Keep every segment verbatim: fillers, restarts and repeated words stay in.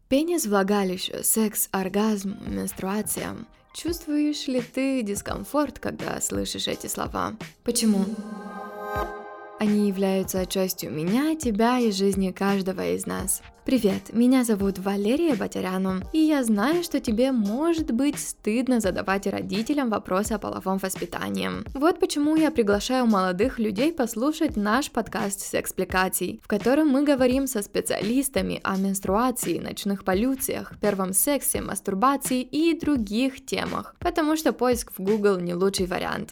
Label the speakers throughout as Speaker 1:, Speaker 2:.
Speaker 1: Пенис, влагалище, секс, оргазм, менструация. Чувствуешь ли ты дискомфорт, когда слышишь эти слова? Почему? Они являются частью меня, тебя и жизни каждого из нас. Привет, меня зовут Валерия Батяряну, и я знаю, что тебе может быть стыдно задавать родителям вопросы о половом воспитании. Вот почему я приглашаю молодых людей послушать наш подкаст «Секспликаций», в котором мы говорим со специалистами о менструации, ночных полюциях, первом сексе, мастурбации и других темах, потому что поиск в Google не лучший вариант.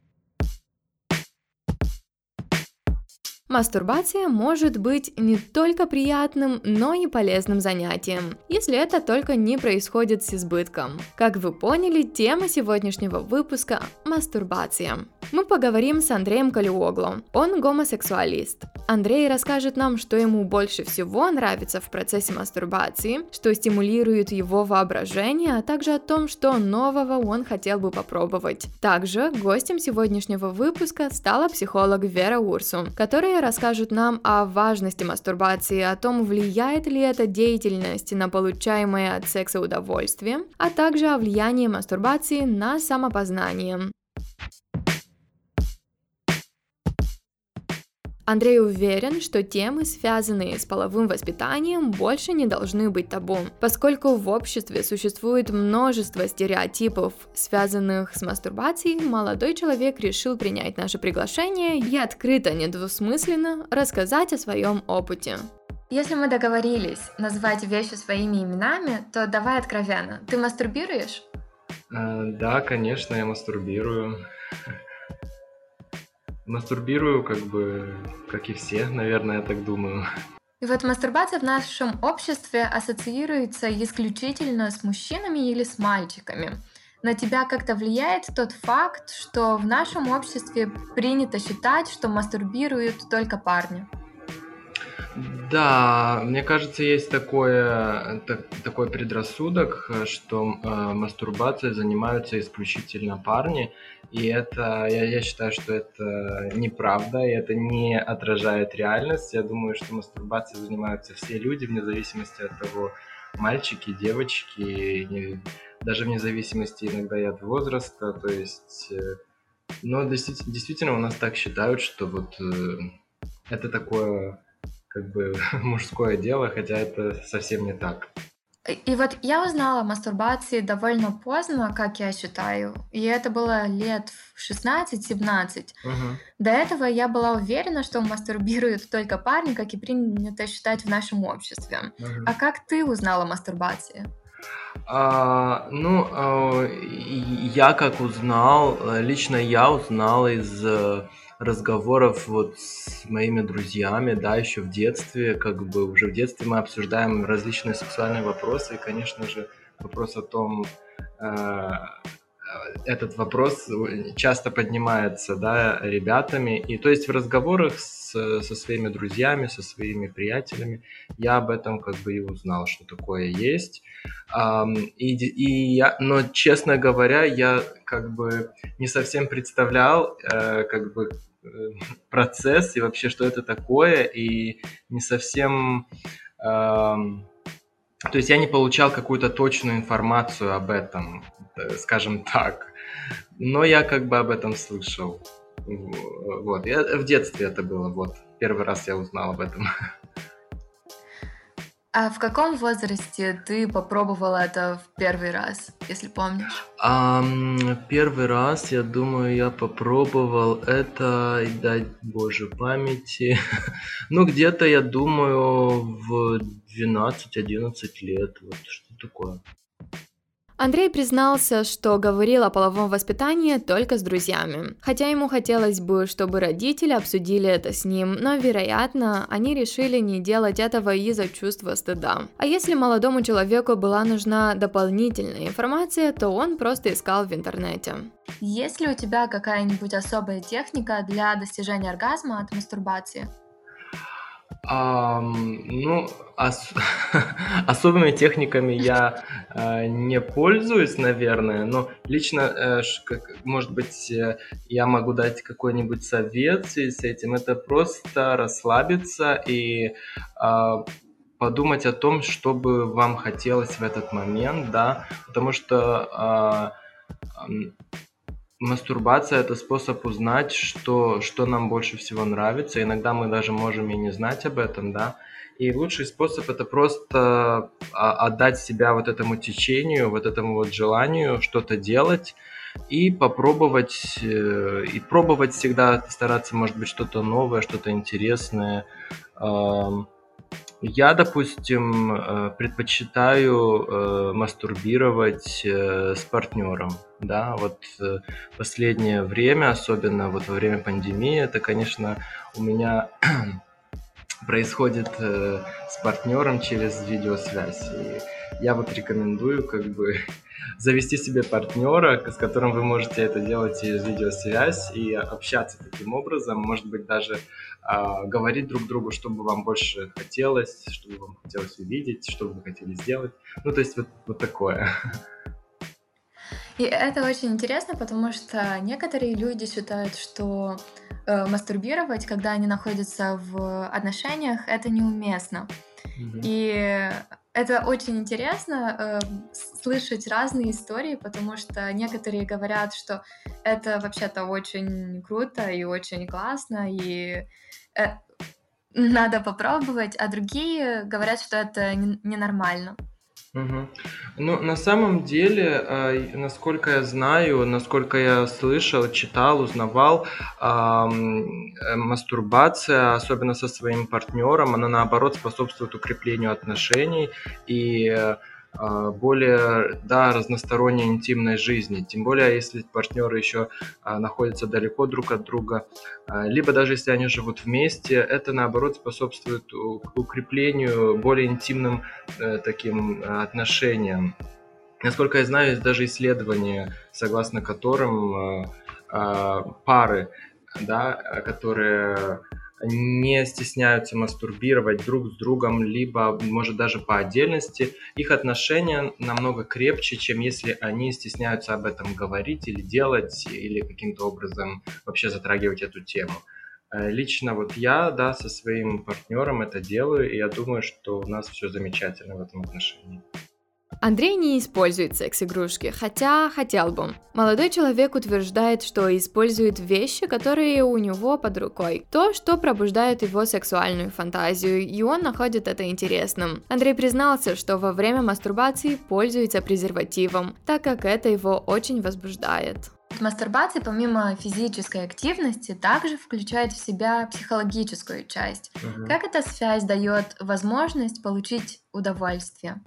Speaker 1: Мастурбация может быть не только приятным, но и полезным занятием, если это только не происходит с избытком. Как вы поняли, тема сегодняшнего выпуска – мастурбация. Мы поговорим с Андреем Калиоглу, он гомосексуалист. Андрей расскажет нам, что ему больше всего нравится в процессе мастурбации, что стимулирует его воображение, а также о том, что нового он хотел бы попробовать. Также гостем сегодняшнего выпуска стала психолог Вера Урсу, которая расскажет нам о важности мастурбации, о том, влияет ли эта деятельность на получаемое от секса удовольствие, а также о влиянии мастурбации на самопознание. Андрей уверен, что темы, связанные с половым воспитанием, больше не должны быть табу, поскольку в обществе существует множество стереотипов, связанных с мастурбацией. Молодой человек решил принять наше приглашение и открыто, недвусмысленно рассказать о своем опыте. Если мы договорились назвать вещи своими именами, то давай откровенно. Ты мастурбируешь?
Speaker 2: А, да, конечно, я мастурбирую. Мастурбирую, как бы, как и все, наверное, я так думаю.
Speaker 1: И вот мастурбация в нашем обществе ассоциируется исключительно с мужчинами или с мальчиками. На тебя как-то влияет тот факт, что в нашем обществе принято считать, что мастурбируют только парни?
Speaker 2: Да, мне кажется, есть такое, так, такой предрассудок, что э, мастурбацией занимаются исключительно парни, и это, я, я считаю, что это неправда, и это не отражает реальность. Я думаю, что мастурбацией занимаются все люди, вне зависимости от того, мальчики, девочки, и даже вне зависимости иногда и от возраста, то есть, э, но действительно, действительно у нас так считают, что вот э, это такое... как бы мужское дело, хотя это совсем не так.
Speaker 1: И вот я узнала о мастурбации довольно поздно, как я считаю, и это было лет в шестнадцать-семнадцать.
Speaker 2: Угу.
Speaker 1: До этого я была уверена, что мастурбируют только парни, как и принято считать в нашем обществе.
Speaker 2: Угу.
Speaker 1: А как ты узнала о мастурбации?
Speaker 2: А, ну, а, я как узнал, лично я узнал из разговоров вот с моими друзьями, да, еще в детстве, как бы уже в детстве мы обсуждаем различные сексуальные вопросы, и, конечно же, вопрос о том, э, этот вопрос часто поднимается, да, ребятами, и то есть в разговорах с, со своими друзьями, со своими приятелями я об этом как бы и узнал, что такое есть, um, и, и я, но, честно говоря, я как бы не совсем представлял, э, как бы процесс и вообще, что это такое, и не совсем... Э, то есть я не получал какую-то точную информацию об этом, скажем так. Но я как бы об этом слышал. Вот. Я, в детстве это было, вот. Первый раз я узнал об этом.
Speaker 1: А в каком возрасте ты попробовала это в первый раз, если помнишь?
Speaker 2: Um, первый раз, я думаю, я попробовал это, дай боже памяти, ну где-то, я думаю, в двенадцать-одиннадцать лет, вот что такое.
Speaker 1: Андрей признался, что говорил о половом воспитании только с друзьями, хотя ему хотелось бы, чтобы родители обсудили это с ним, но, вероятно, они решили не делать этого из-за чувства стыда. А если молодому человеку была нужна дополнительная информация, то он просто искал в интернете. Есть ли у тебя какая-нибудь особая техника для достижения оргазма от мастурбации?
Speaker 2: Um, ну, ос- особыми техниками я э, не пользуюсь, наверное, но лично, э, ш- как, может быть, э, я могу дать какой-нибудь совет в связи с этим. Это просто расслабиться и э, подумать о том, что бы вам хотелось в этот момент, да, потому что а, ам, мастурбация – это способ узнать, что, что нам больше всего нравится. Иногда мы даже можем и не знать об этом, да. И лучший способ – это просто а, отдать себя вот этому течению, вот этому вот желанию что-то делать и попробовать, э, и пробовать всегда стараться, может быть, что-то новое, что-то интересное. Ам, Я, допустим, э, предпочитаю э, мастурбировать э, с партнером, да, вот э, последнее время, особенно вот во время пандемии, это, конечно, у меня происходит э, с партнером через видеосвязь. И я вот рекомендую как бы завести себе партнера, с которым вы можете это делать через видеосвязь и общаться таким образом, может быть, даже а, говорить друг другу, что бы вам больше хотелось, что бы вам хотелось увидеть, что бы вы хотели сделать. Ну, то есть вот, вот такое.
Speaker 3: И это очень интересно, потому что некоторые люди считают, что э, мастурбировать, когда они находятся в отношениях, это неуместно.
Speaker 2: Мгм.
Speaker 3: И это очень интересно э, с- слышать разные истории, потому что некоторые говорят, что это вообще-то очень круто и очень классно, и э, надо попробовать, а другие говорят, что это не- ненормально.
Speaker 2: Мгм. Ну, на самом деле, а, и насколько я знаю, насколько я слышал, читал, узнавал, ам, э, мастурбация, особенно со своим партнером, она наоборот способствует укреплению отношений и э, а, более, да, разносторонней интимной жизни. Тем более, если партнеры еще а, находятся далеко друг от друга, а, либо даже если они живут вместе, это наоборот способствует у- укреплению более интимным э, таким э, отношениям. Насколько я знаю, есть даже исследования, согласно которым э, а, пары, да, э, которые не стесняются мастурбировать друг с другом, либо, может, даже по отдельности, их отношения намного крепче, чем если они стесняются об этом говорить или делать, или каким-то образом вообще затрагивать эту тему. Э, Лично вот я, да, со своим партнером это делаю, и я думаю, что у нас все замечательно в этом отношении.
Speaker 1: Андрей не использует секс-игрушки, хотя хотел бы. Молодой человек утверждает, что использует вещи, которые у него под рукой. То, что пробуждает его сексуальную фантазию, и он находит это интересным. Андрей признался, что во время мастурбации пользуется презервативом, так как это его очень возбуждает.
Speaker 3: Мастурбация, помимо физической активности, также включает в себя психологическую часть.
Speaker 2: Мгм.
Speaker 3: Как эта связь дает возможность получить удовольствие?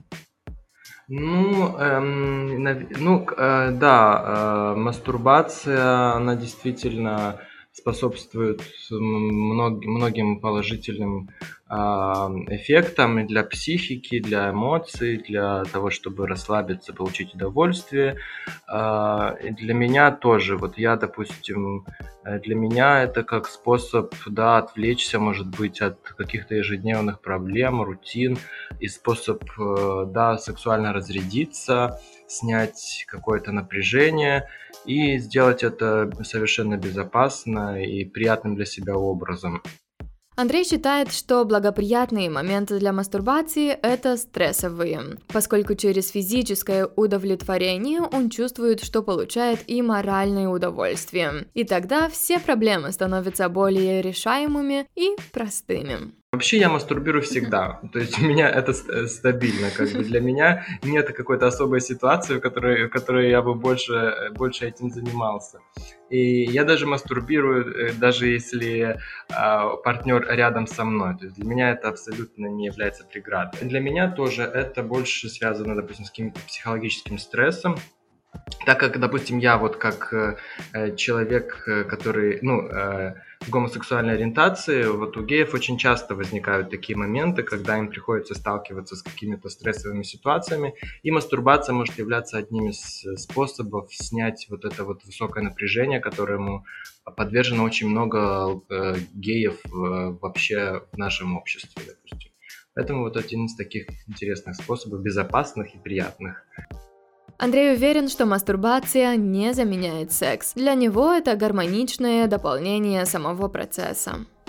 Speaker 2: Ну, эм, нав- ну, к- э, да, э, мастурбация, она действительно способствует мног- многим положительным а, эффектам и для психики, для эмоций, для того, чтобы расслабиться, получить удовольствие. А, и для меня тоже, вот я, допустим, э, для меня это как способ, да, отвлечься, может быть, от каких-то ежедневных проблем, рутин, и способ, э, да, сексуально разрядиться, снять какое-то напряжение и сделать это совершенно безопасно и приятным для себя образом.
Speaker 1: Андрей считает, что благоприятные моменты для мастурбации – это стрессовые, поскольку через физическое удовлетворение он чувствует, что получает и моральное удовольствие. И тогда все проблемы становятся более решаемыми и простыми.
Speaker 2: Вообще я мастурбирую всегда, то есть у меня это ст- э, стабильно, как бы для меня нет какой-то особой ситуации, в которой, в которой я бы больше, э, больше этим занимался. И я даже мастурбирую, э, даже если партнер рядом со мной, то есть для меня это абсолютно не является преградой. Для меня тоже это больше связано, допустим, с каким-то психологическим стрессом, так как, допустим, я вот как э, э, человек, э, который, ну, э, в гомосексуальной ориентации, вот у геев очень часто возникают такие моменты, когда им приходится сталкиваться с какими-то стрессовыми ситуациями, и мастурбация может являться одним из э, способов снять вот это вот высокое напряжение, которому подвержено очень много э, геев э, вообще в нашем обществе, допустим. Поэтому вот один из таких интересных способов, безопасных и приятных.
Speaker 1: Андрей уверен, что мастурбация не заменяет секс. Для него это гармоничное дополнение самого процесса.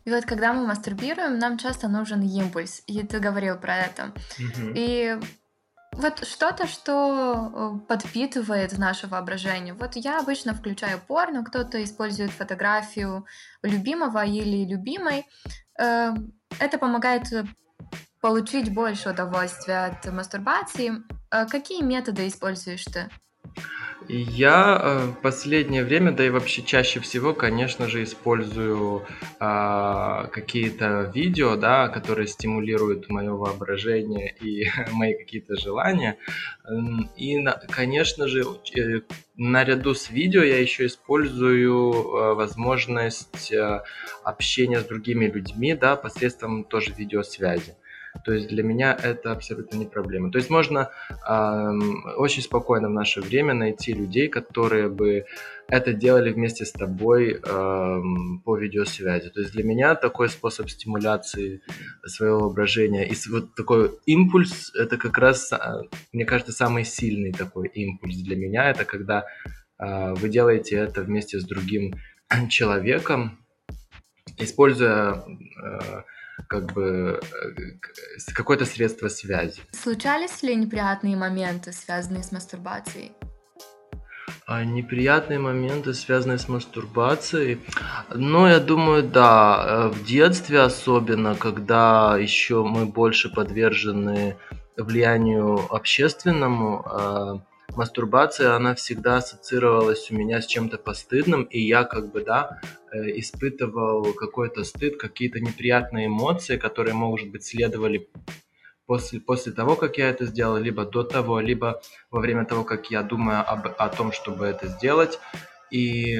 Speaker 3: И вот когда мы мастурбируем, нам часто нужен импульс, и ты говорил про это.
Speaker 2: Мгм.
Speaker 3: И вот что-то, что э, подпитывает наше воображение. Вот я обычно включаю порно, кто-то использует фотографию любимого или любимой. Э, Это помогает э, получить больше удовольствия от мастурбации. Э, Какие методы используешь ты?
Speaker 2: Я э, в последнее время, да и вообще чаще всего, конечно же, использую а, какие-то видео, да, которые стимулируют мое воображение и мои какие-то желания. М, И, на- конечно же, э, наряду с видео я еще использую э, возможность э, общения с другими людьми, да, посредством тоже видеосвязи. То есть для меня это абсолютно не проблема. То есть можно ам, очень спокойно в наше время найти людей, которые бы это делали вместе с тобой ам, по видеосвязи. То есть для меня такой способ стимуляции своего воображения и с- вот такой импульс, это как раз, а, мне кажется, самый сильный такой импульс для меня. Это когда а, вы делаете это вместе с другим человеком, используя э, как бы э, к- с- какое-то средство связи.
Speaker 3: Случались ли неприятные моменты, связанные с мастурбацией?
Speaker 2: А неприятные моменты, связанные с мастурбацией. Ну, я думаю, да, э, в детстве особенно, когда еще мы больше подвержены влиянию общественному, а, мастурбация, она всегда ассоциировалась у меня с чем-то постыдным, и я как бы, да, э, испытывал какой-то стыд, какие-то неприятные эмоции, которые, может быть, следовали после, после того, как я это сделал, либо до того, либо во время того, как я думаю об, о том, чтобы это сделать. И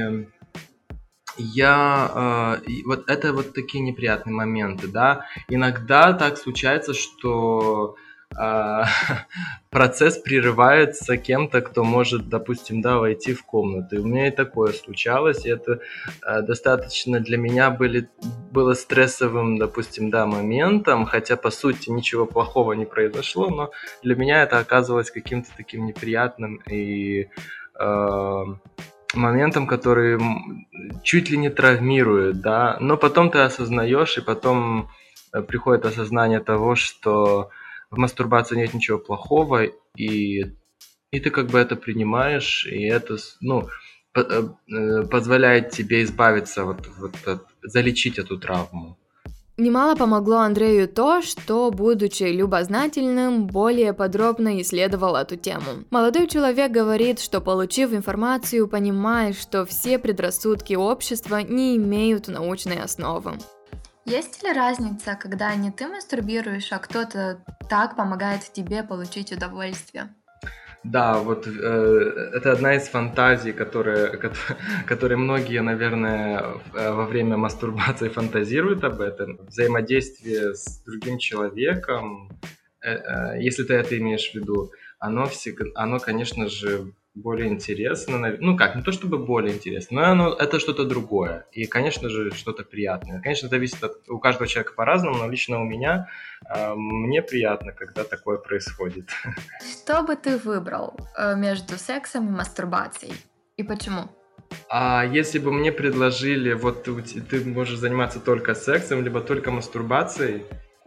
Speaker 2: я, э, и вот это вот такие неприятные моменты, да. Иногда так случается, что а, процесс прерывается кем-то, кто может, допустим, да, войти в комнату. И у меня и такое случалось, и это э, достаточно для меня были, было стрессовым, допустим, да, моментом, хотя, по сути, ничего плохого не произошло, но для меня это оказывалось каким-то таким неприятным и э, моментом, который м, чуть ли не травмирует, да, но потом ты осознаешь, и потом э, приходит осознание того, что в мастурбации нет ничего плохого, и, и ты как бы это принимаешь, и это, с- ну, по- э, э, позволяет тебе избавиться, вот, вот от- залечить эту травму.
Speaker 1: Немало помогло Андрею то, что, будучи любознательным, более подробно исследовал эту тему. Молодой человек говорит, что, получив информацию, понимает, что все предрассудки общества не имеют научной основы.
Speaker 3: Есть ли разница, когда не ты мастурбируешь, а кто-то так помогает тебе получить удовольствие?
Speaker 2: Да, вот э, это одна из фантазий, которые, кото- которые многие, наверное, в- э, во время мастурбации фантазируют об этом. Взаимодействие с другим человеком, э, э, если ты это имеешь в виду, оно, всегда, оно, конечно же, более интересно. нав- Ну как, не то чтобы более интересно, но оно, это что-то другое. И, конечно же, что-то приятное. Конечно, зависит от, у каждого человека по-разному, но лично у меня, э, мне приятно, когда такое происходит.
Speaker 3: Что бы ты выбрал э, между сексом и мастурбацией? И почему?
Speaker 2: А если бы мне предложили, вот ты, у те- ты можешь заниматься только сексом, либо только мастурбацией,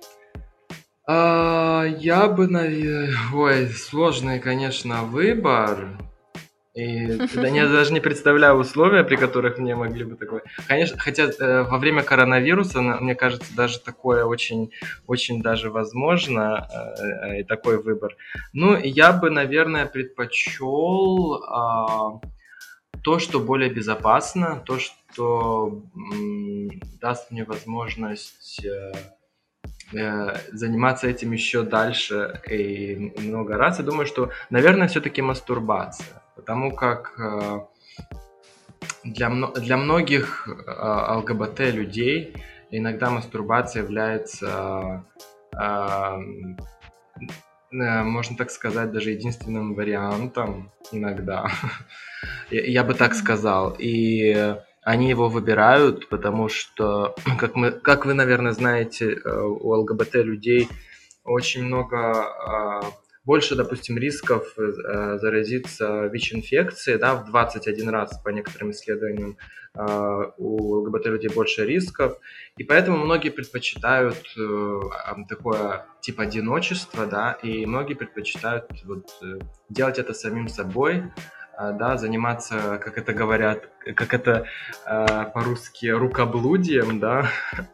Speaker 2: а, я бы, наверное... Ой, сложный, конечно, выбор. И да, я даже не представляю условия, при которых мне могли бы такое. Конечно, хотя э, во время коронавируса, на- мне кажется, даже такое очень, очень даже возможно, э, э, и такой выбор. Ну, я бы, наверное, предпочел а, то, что более безопасно, то, что м, даст мне возможность э, э, заниматься этим еще дальше и много раз. Я думаю, что, наверное, все-таки мастурбация, потому как э, для, мно- для многих э, ЛГБТ людей иногда мастурбация является, э, э, можно так сказать, даже единственным вариантом иногда. Я я бы так
Speaker 3: Мгм.
Speaker 2: сказал. И они его выбирают, потому что, как мы, как вы, наверное, знаете, э, у ЛГБТ людей очень много а, больше, допустим, рисков э, заразиться ВИЧ-инфекцией, да, в двадцать один раз по некоторым исследованиям э, у ЛГБТ-людей больше рисков, и поэтому многие предпочитают э, такое типа одиночество, да, и многие предпочитают вот, э, делать это самим собой, э, да, заниматься, как это говорят, как это э, по-русски, рукоблудием, да,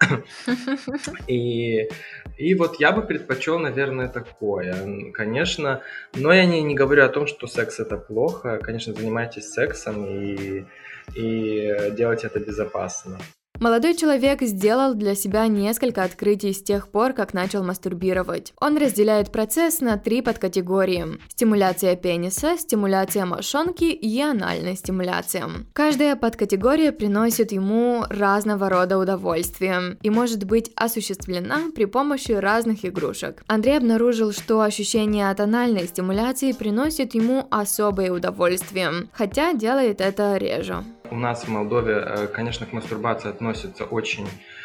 Speaker 2: и, и вот я бы предпочел, наверное, такое, конечно, но я не, не говорю о том, что секс это плохо, конечно, занимайтесь сексом и, и делайте это безопасно.
Speaker 1: Молодой человек сделал для себя несколько открытий с тех пор, как начал мастурбировать. Он разделяет процесс на три подкатегории: стимуляция пениса, стимуляция мошонки и анальная стимуляция. Каждая подкатегория приносит ему разного рода удовольствие и может быть осуществлена при помощи разных игрушек. Андрей обнаружил, что ощущение от анальной стимуляции приносит ему особое удовольствие, хотя делает это реже.
Speaker 2: У нас в Молдове, конечно, к мастурбации относятся очень,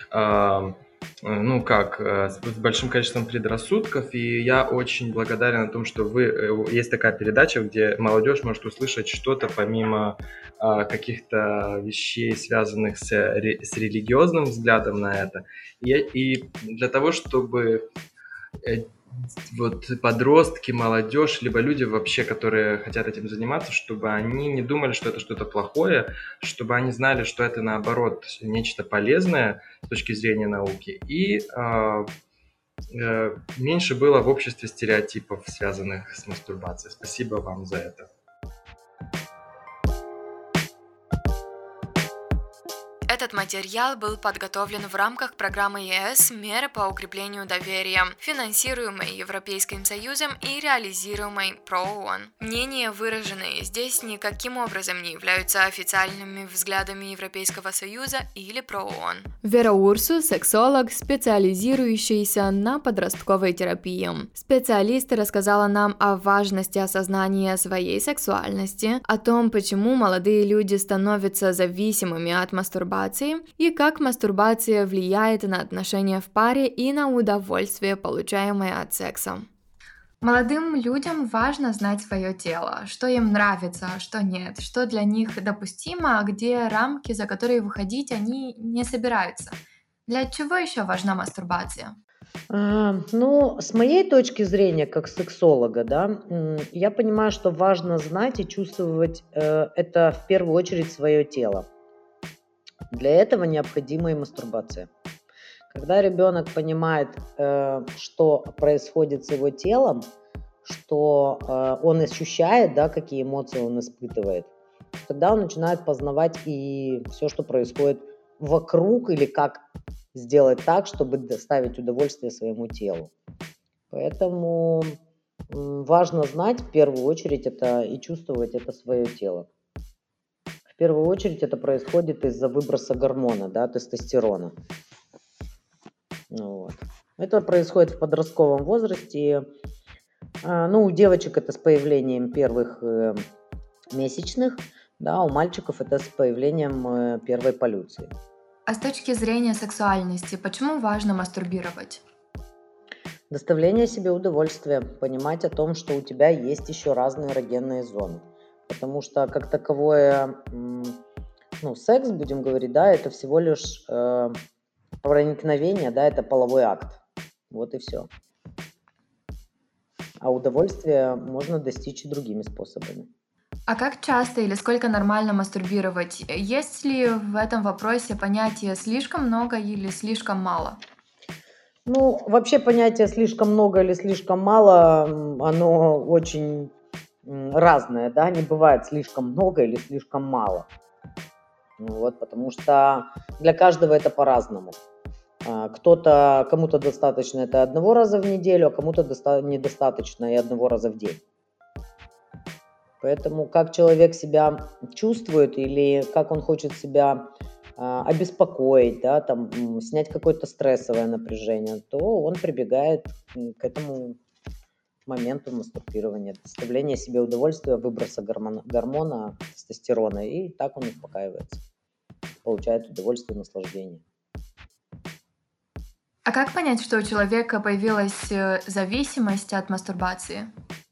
Speaker 2: ну как, с большим количеством предрассудков, и я очень благодарен о том, что вы, есть такая передача, где молодежь может услышать что-то помимо каких-то вещей, связанных с, с религиозным взглядом на это, и, и для того, чтобы вот подростки, молодежь, либо люди вообще, которые хотят этим заниматься, чтобы они не думали, что это что-то плохое, чтобы они знали, что это наоборот нечто полезное с точки зрения науки, и э, э, меньше было в обществе стереотипов, связанных с мастурбацией. Спасибо вам за это.
Speaker 1: Этот материал был подготовлен в рамках программы ЕС «Меры по укреплению доверия», финансируемой Европейским Союзом и реализуемой ПРООН. Мнения, выраженные здесь, никаким образом не являются официальными взглядами Европейского Союза или ПРООН. Вера Урсу – сексолог, специализирующийся на подростковой терапии. Специалист рассказала нам о важности осознания своей сексуальности, о том, почему молодые люди становятся зависимыми от мастурбации, и как мастурбация влияет на отношения в паре и на удовольствие, получаемое от секса.
Speaker 3: Молодым людям важно знать свое тело, что им нравится, что нет, что для них допустимо, а где рамки, за которые выходить они не собираются. Для чего еще важна мастурбация?
Speaker 4: А, ну, с моей точки зрения, как сексолога, да, я понимаю, что важно знать и чувствовать э, это в первую очередь свое тело. Для этого необходима и мастурбация. Когда ребенок понимает, э, что происходит с его телом, что э, он ощущает, да, какие эмоции он испытывает, тогда он начинает познавать и все, что происходит вокруг, или как сделать так, чтобы доставить удовольствие своему телу. Поэтому э, важно знать в первую очередь это и чувствовать это свое тело. В первую очередь это происходит из-за выброса гормона, да, тестостерона. Вот. Это происходит в подростковом возрасте. Ну, у девочек это с появлением первых э, месячных, да, у мальчиков это с появлением э, первой полюции.
Speaker 3: А с точки зрения сексуальности, почему важно мастурбировать?
Speaker 4: Доставление себе удовольствия, понимать о том, что у тебя есть еще разные эрогенные зоны. Потому что как таковое, ну, секс, будем говорить, да, это всего лишь э, проникновение, да, это половой акт. Вот и все. А удовольствие можно достичь и другими способами.
Speaker 3: А как часто или сколько нормально мастурбировать? Есть ли в этом вопросе понятие слишком много или слишком мало?
Speaker 4: Ну, вообще понятие слишком много или слишком мало, оно очень разное, да, не бывает слишком много или слишком мало. Вот, потому что для каждого это по-разному. Кто-то, кому-то достаточно это одного раза в неделю, а кому-то доста- недостаточно и одного раза в день. Поэтому как человек себя чувствует или как он хочет себя а, обеспокоить, да, там, снять какое-то стрессовое напряжение, то он прибегает к этому моменту мастурбирования, доставления себе удовольствия, выброса гормона, гормона тестостерона, и так он успокаивается, получает удовольствие, наслаждение.
Speaker 3: А как понять, что у человека появилась зависимость от мастурбации?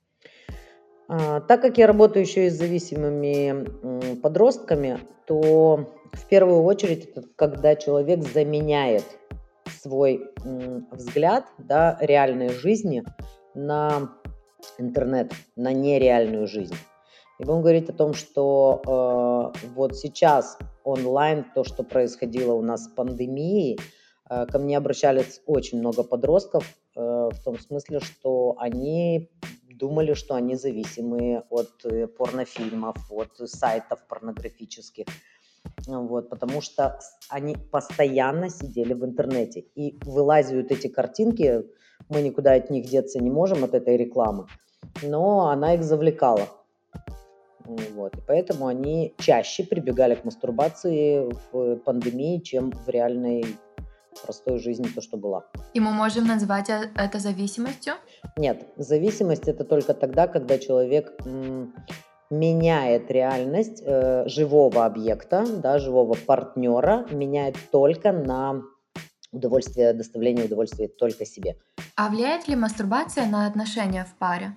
Speaker 4: А, Так как я работаю еще и с зависимыми м, подростками, то в первую очередь это когда человек заменяет свой м, взгляд, да, реальной жизни на интернет, на нереальную жизнь. И будем говорить о том, что э, вот сейчас онлайн, то, что происходило у нас с пандемией, э, ко мне обращались очень много подростков, э, в том смысле, что они думали, что они зависимы от э, порнофильмов, от сайтов порнографических, вот, потому что с- они постоянно сидели в интернете. И вылазят эти картинки, мы никуда от них деться не можем, от этой рекламы, но она их завлекала. М, Вот, и поэтому они чаще прибегали к мастурбации в пандемии, чем в реальной простой жизни, то, что была.
Speaker 3: И мы можем назвать э- это зависимостью?
Speaker 4: Нет, зависимость это только тогда, когда человек м, меняет реальность э, живого объекта, да, живого партнера, меняет только на удовольствие, доставление удовольствия только себе.
Speaker 3: А влияет ли мастурбация на отношения в паре?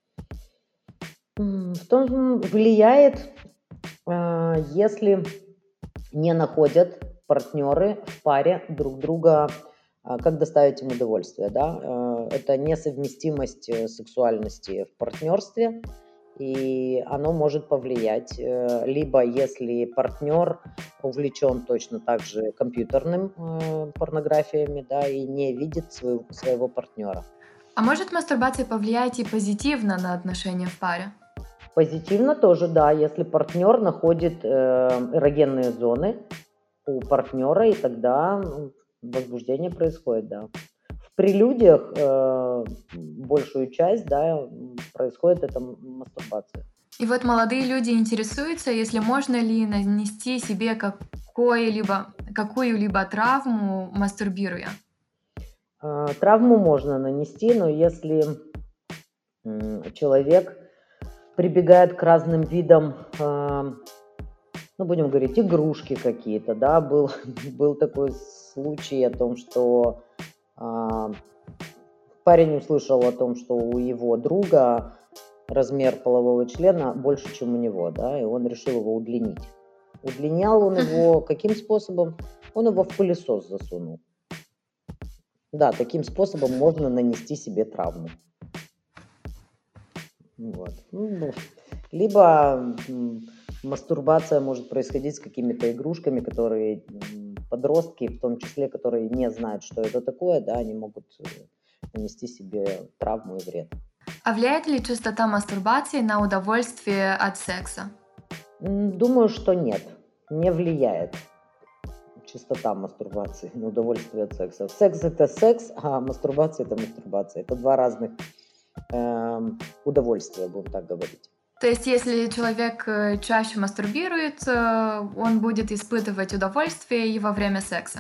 Speaker 4: М, В том влияет, а, если не находят партнеры в паре друг друга, а, как доставить им удовольствие, да. Э, Это несовместимость э, сексуальности в партнерстве, и оно может повлиять, э, либо если партнер увлечен точно так же компьютерным э, порнографиями, да, и не видит своего, своего партнера.
Speaker 3: А может мастурбация повлиять и позитивно на отношения в паре?
Speaker 4: Позитивно тоже, да, если партнер находит э, эрогенные зоны у партнера, и тогда м, возбуждение происходит, да. В прелюдиях э, большую часть, да, м, происходит это м- мастурбация.
Speaker 3: И вот молодые люди интересуются, если можно ли нанести себе какое-либо, какую-либо травму, мастурбируя.
Speaker 4: А, Травму можно нанести, но если м, человек прибегает к разным видам, а, ну, будем говорить, игрушки какие-то, да, был, был такой случай о том, что а, парень услышал о том, что у его друга размер полового члена больше, чем у него, да, и он решил его удлинить. Удлинял он его каким способом? Он его в пылесос засунул. Да, таким способом можно нанести себе травму. Вот. Ну, либо м, мастурбация может происходить с какими-то игрушками, которые м, подростки, в том числе, которые не знают, что это такое, да, они могут э, нанести себе травму и вред.
Speaker 3: А влияет ли частота мастурбации на удовольствие от секса?
Speaker 4: М, Думаю, что нет, не влияет частота мастурбации на удовольствие от секса. Секс это секс, а мастурбация это мастурбация. Это два разных эм, удовольствия, будем так говорить.
Speaker 3: То есть, если человек э, чаще мастурбирует, э, он будет испытывать удовольствие и во время секса.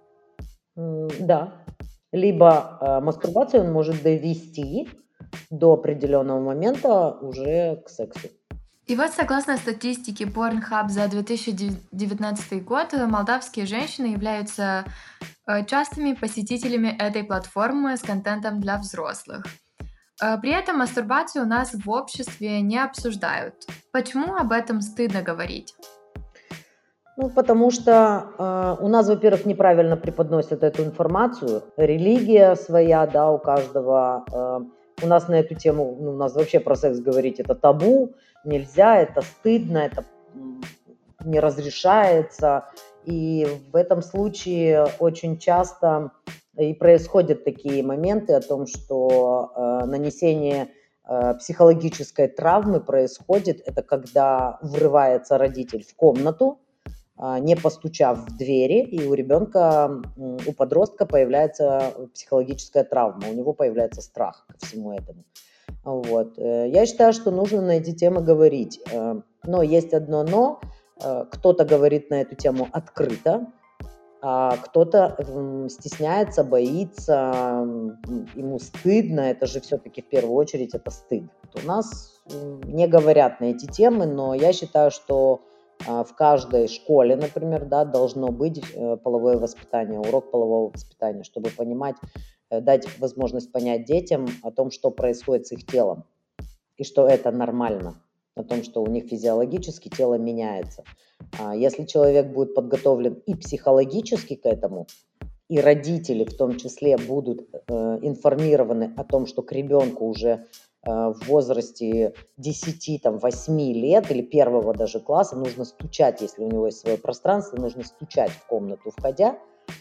Speaker 4: М, Да. Либо э, мастурбацию он может довести до определенного момента уже к сексу.
Speaker 3: И вот, согласно статистике Pornhub за две тысячи девятнадцатый год, э, молдавские женщины являются э, частыми посетителями этой платформы с контентом для взрослых. Э, При этом мастурбацию у нас в обществе не обсуждают. Почему об этом стыдно говорить?
Speaker 4: Ну, потому что э, у нас, во-первых, неправильно преподносят эту информацию. Религия своя, да, у каждого. Э, у нас на эту тему, ну, у нас вообще про секс говорить это табу, нельзя, это стыдно, это м, не разрешается. И в этом случае очень часто и происходят такие моменты о том, что э, нанесение э, психологической травмы происходит, это когда врывается родитель в комнату, а, не постучав в двери, и у ребенка, м, у подростка появляется психологическая травма, у него появляется страх ко всему этому. Вот. э, Я считаю, что нужно на эти темы говорить. э, Но есть одно но. э, Кто-то говорит на эту тему открыто, а кто-то м, стесняется, боится, м, ему стыдно. Это же все-таки в первую очередь это стыд. У нас м, не говорят на эти темы, но я считаю, что а, в каждой школе, например, да, должно быть э, половое воспитание, урок полового воспитания, чтобы понимать, э, дать возможность понять детям о том, что происходит с их телом. и что это нормально, о том, что у них физиологически тело меняется. А если человек будет подготовлен и психологически к этому, и родители в том числе будут э, информированы о том, что к ребенку уже э, в возрасте десяти, там, восьми лет или первого даже класса нужно стучать, если у него есть свое пространство, нужно стучать в комнату, входя,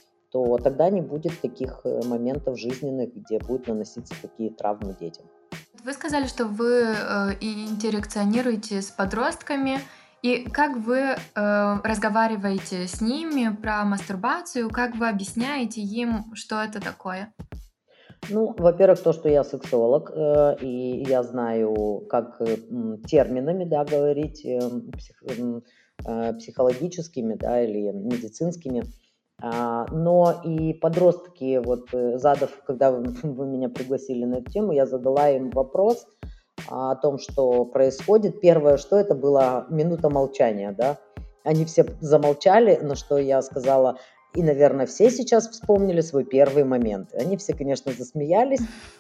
Speaker 4: то тогда не будет таких э, моментов жизненных, где будут наноситься такие травмы детям.
Speaker 3: Вы сказали, что вы э, интеракционируете с подростками, и как вы э, разговариваете с ними про мастурбацию, как вы объясняете им, что это такое?
Speaker 4: Ну, во-первых, то, что я сексолог, э, и я знаю, как э, м, терминами, да, говорить, э, псих- м, э, психологическими, да, или медицинскими. А, но и подростки, вот э, задав, когда вы, вы меня пригласили на эту тему, я задала им вопрос а, о том, что происходит. Первое, что это была минута молчания, да. Они все замолчали, на что я сказала, и, наверное, все сейчас вспомнили свой первый момент. Они все, конечно, засмеялись,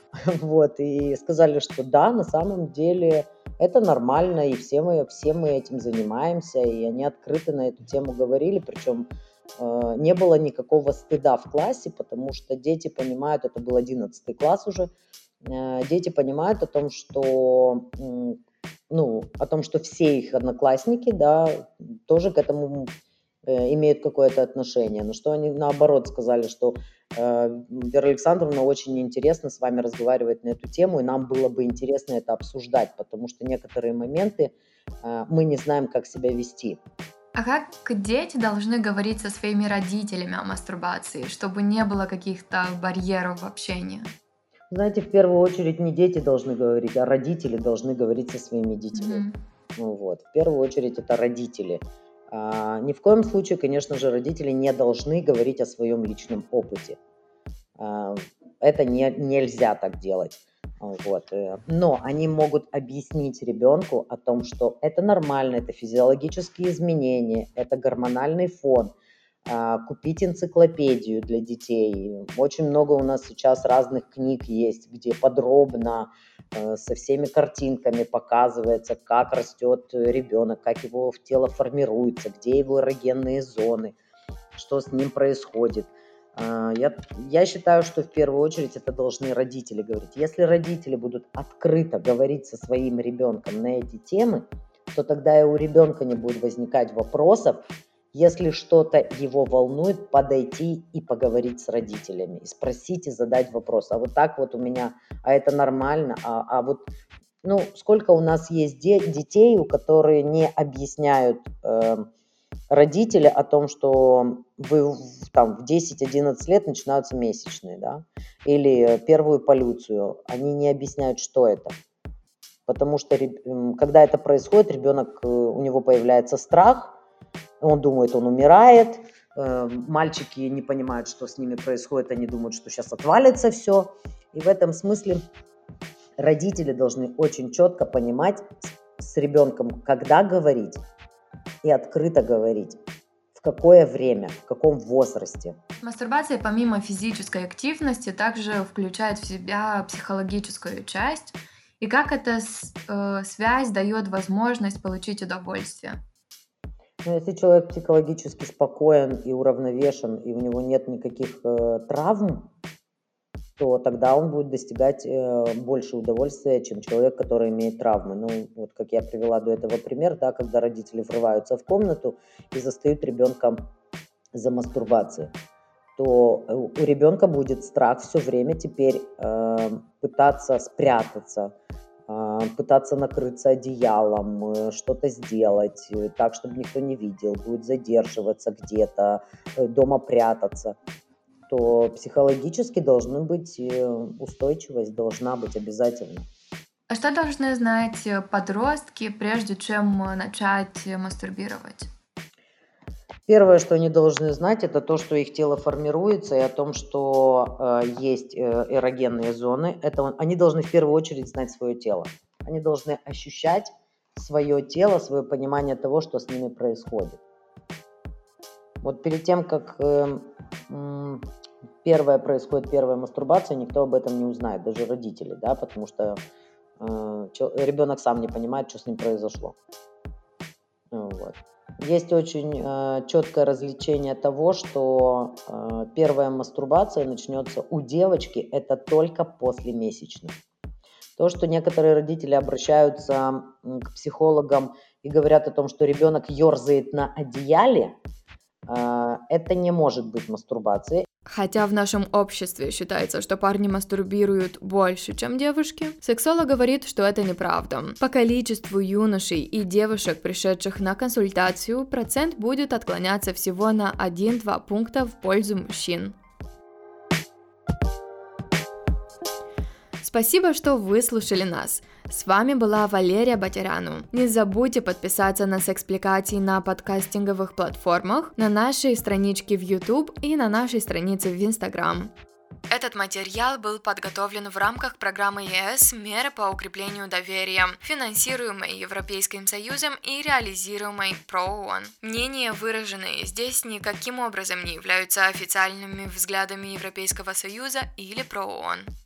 Speaker 4: вот, и сказали, что да, на самом деле это нормально, и все мы, все мы этим занимаемся, и они открыто на эту тему говорили, причем э, не было никакого стыда в классе, потому что дети понимают, это был одиннадцатый класс уже, э, дети понимают о том, что, м, ну, о том, что все их одноклассники, да, тоже к этому э, имеют какое-то отношение. Но что они наоборот сказали, что э, Вера Александровна, очень интересно с вами разговаривать на эту тему, и нам было бы интересно это обсуждать, потому что некоторые моменты э, мы не знаем, как себя вести.
Speaker 3: А как дети должны говорить со своими родителями о мастурбации, чтобы не было каких-то барьеров в общении?
Speaker 4: Знаете, в первую очередь не дети должны говорить, а родители должны говорить со своими детьми.
Speaker 3: Мгм.
Speaker 4: Ну вот, в первую очередь это родители. А, ни в коем случае, конечно же, родители не должны говорить о своем личном опыте. А, это не, нельзя так делать. А, Вот. э. Но они могут объяснить ребенку о том, что это нормально, это физиологические изменения, это гормональный фон. А, Купить энциклопедию для детей. Очень много у нас сейчас разных книг есть, где подробно э, со всеми картинками показывается, как растет ребенок, как его тело формируется, где его эрогенные зоны, что с ним происходит. А, Я, я считаю, что в первую очередь это должны родители говорить. Если родители будут открыто говорить со своим ребенком на эти темы, то тогда и у ребенка не будет возникать вопросов, если что-то его волнует, подойти и поговорить с родителями, и спросить и задать вопрос. А вот так вот у меня, а это нормально, а, а вот, ну, сколько у нас есть де- детей, у которых не объясняют эм, родители о том, что вы в- там в десять-одиннадцать лет начинаются месячные, да, или первую полюцию, они не объясняют, что это. Потому что реб- м, когда это происходит, ребенок, э, у него появляется страх, он думает, он умирает, э, мальчики не понимают, что с ними происходит, они думают, что сейчас отвалится все. И в этом смысле родители должны очень четко понимать с, с ребенком, когда говорить и открыто говорить, в какое время, в каком возрасте.
Speaker 3: Мастурбация помимо физической активности также включает в себя психологическую часть. И как эта с- э, связь дает возможность получить удовольствие?
Speaker 4: Но если человек психологически спокоен и уравновешен, и у него нет никаких э, травм, то тогда он будет достигать э, больше удовольствия, чем человек, который имеет травмы. Ну, вот как я привела до этого пример, да, когда родители врываются в комнату и застают ребенка за мастурбацией, то э, у ребенка будет страх все время теперь э, пытаться спрятаться, э, пытаться накрыться одеялом, э, что-то сделать э, так, чтобы никто не видел, будет задерживаться где-то, э, дома прятаться, то психологически должна быть э, устойчивость, должна быть обязательно.
Speaker 3: А что должны знать э, подростки, прежде чем э, начать э, мастурбировать?
Speaker 4: Первое, что они должны знать, это то, что их тело формируется, и о том, что э, есть э, эрогенные зоны. Это он- они должны в первую очередь знать свое тело. Они должны ощущать свое тело, свое понимание того, что с ними происходит. Вот перед тем, как э, м, первая происходит первая мастурбация, никто об этом не узнает, даже родители, да, потому что э, ребенок сам не понимает, что с ним произошло. Вот. Есть очень э, четкое различение того, что э, первая мастурбация начнется у девочки, это только после месячных. То, что некоторые родители обращаются к психологам и говорят о том, что ребенок ерзает на одеяле, э, это не может быть мастурбацией.
Speaker 1: Хотя в нашем обществе считается, что парни мастурбируют больше, чем девушки, сексолог говорит, что это неправда. По количеству юношей и девушек, пришедших на консультацию, процент будет отклоняться всего на один-два пункта в пользу мужчин. Спасибо, что выслушали нас. С вами была Валерия Батяряну. Не забудьте подписаться на Секспликации на подкастинговых платформах, на нашей страничке в YouTube и на нашей странице в Instagram. Этот материал был подготовлен в рамках программы ЕС «Меры по укреплению доверия», финансируемой Европейским Союзом и реализуемой ПРООН. Мнения, выраженные здесь, никаким образом не являются официальными взглядами Европейского Союза или ПРООН.